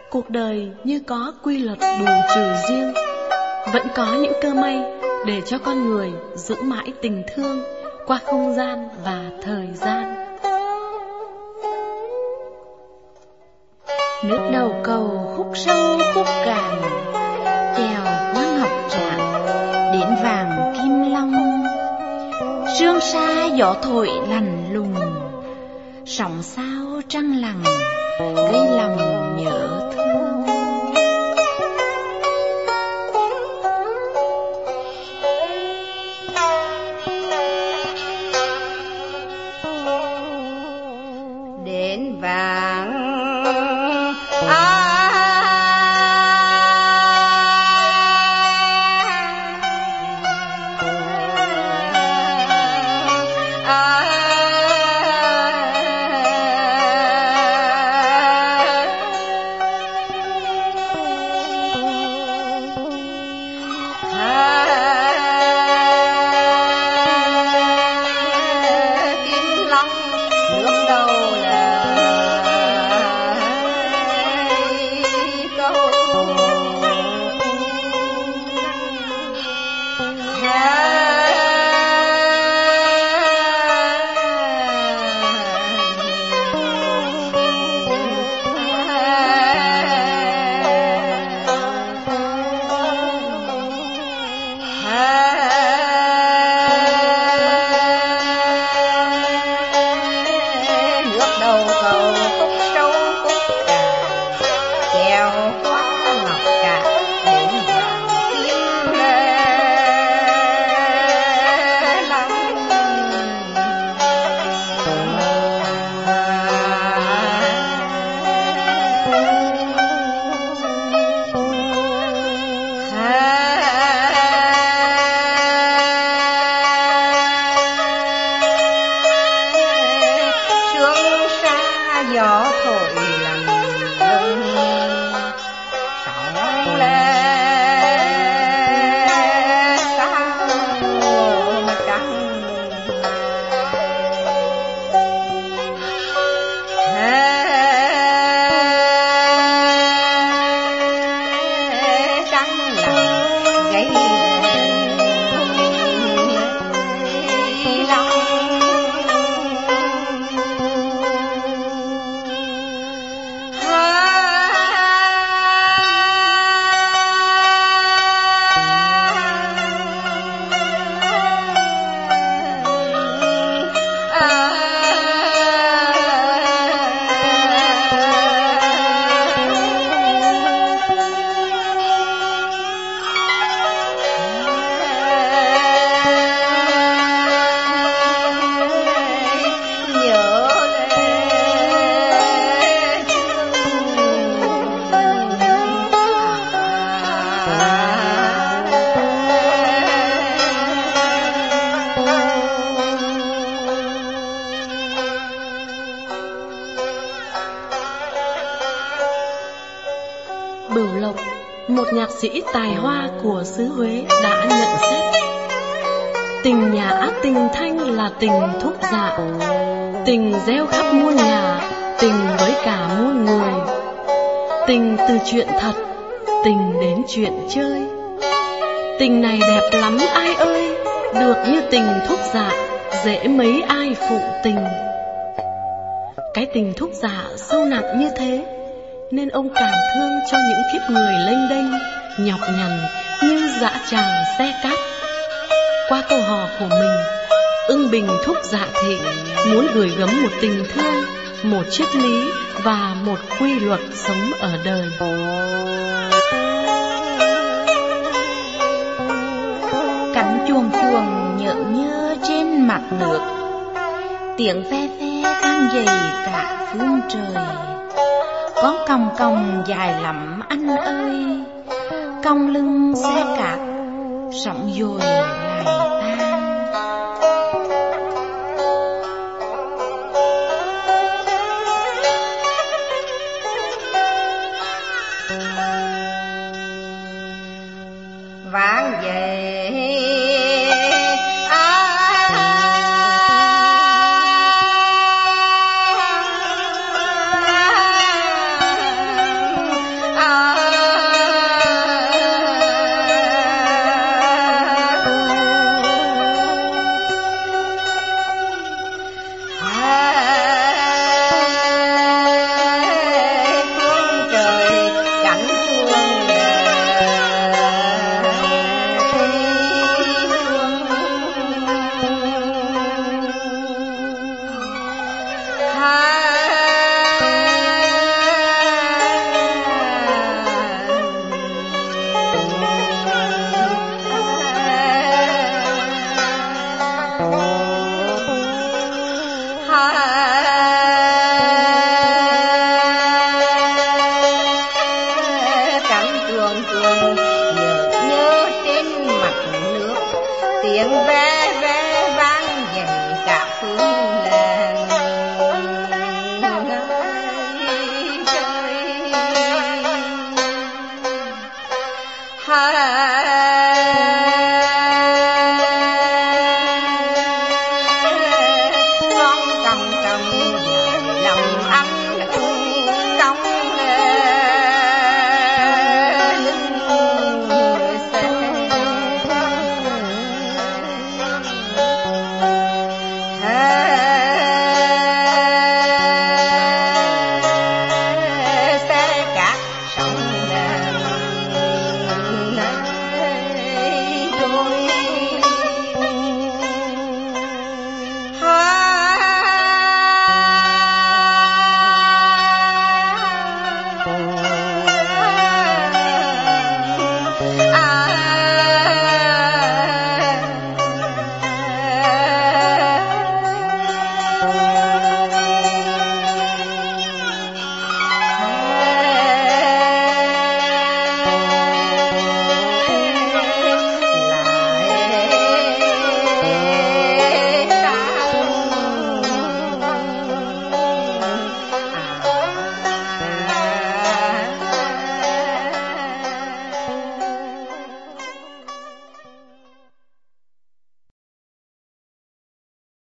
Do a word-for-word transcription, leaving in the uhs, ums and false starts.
Cuộc đời như có quy luật bù trừ riêng, vẫn có những cơ may để cho con người giữ mãi tình thương qua không gian và thời gian. Nước đầu cầu khúc sâu khúc cạn, chèo qua ngọc trạng đến vàng kim long. Sương sa gió thổi lành lùng, sóng sao trăng lặng gây lòng nhớ thương. Đến vàng nhạc sĩ tài hoa của xứ Huế đã nhận xét: tình nhà tình thanh là tình thúc dạ, tình gieo khắp muôn nhà, tình với cả muôn người, tình từ chuyện thật, tình đến chuyện chơi. Tình này đẹp lắm ai ơi, được như tình thúc dạ, dễ mấy ai phụ tình. Cái tình thúc dạ sâu nặng như thế, nên ông cảm thương cho những kiếp người lênh đênh, nhọc nhằn như dã tràng xe cát. Qua câu hò của mình, Ưng Bình thúc dạ thị muốn gửi gắm một tình thương, một triết lý và một quy luật sống ở đời. Cánh chuồng chuồng nhợn nhơ trên mặt nước, tiếng ve ve vang dày cả phương trời. Con còng còng dài lắm anh ơi, cong lưng xe cát, sóng dồi lại ta.